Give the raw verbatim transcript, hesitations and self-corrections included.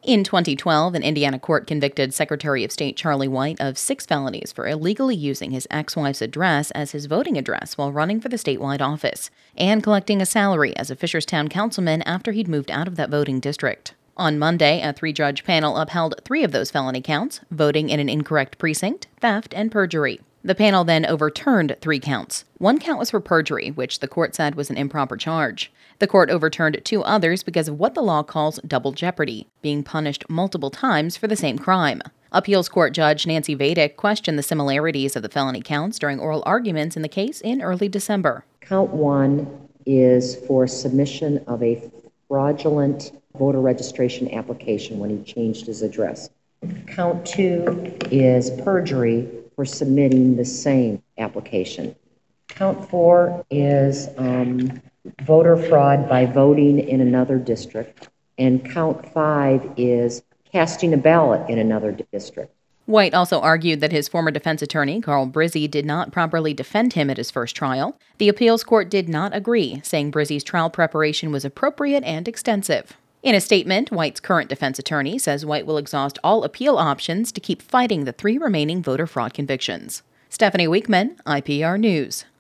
In twenty twelve, an Indiana court convicted Secretary of State Charlie White of six felonies for illegally using his ex-wife's address as his voting address while running for the statewide office, and collecting a salary as a Fisherstown councilman after he'd moved out of that voting district. On Monday, a three-judge panel upheld three of those felony counts: voting in an incorrect precinct, theft, and perjury. The panel then overturned three counts. One count was for perjury, which the court said was an improper charge. The court overturned two others because of what the law calls double jeopardy, being punished multiple times for the same crime. Appeals Court Judge Nancy Vadick questioned the similarities of the felony counts during oral arguments in the case in early December. Count one is for submission of a fraudulent voter registration application when he changed his address. Count two is perjury for submitting the same application. Count four is um, voter fraud by voting in another district. And count five is casting a ballot in another district. White also argued that his former defense attorney, Carl Brizzi, did not properly defend him at his first trial. The appeals court did not agree, saying Brizzi's trial preparation was appropriate and extensive. In a statement, White's current defense attorney says White will exhaust all appeal options to keep fighting the three remaining voter fraud convictions. Stephanie Weekman, I P R News.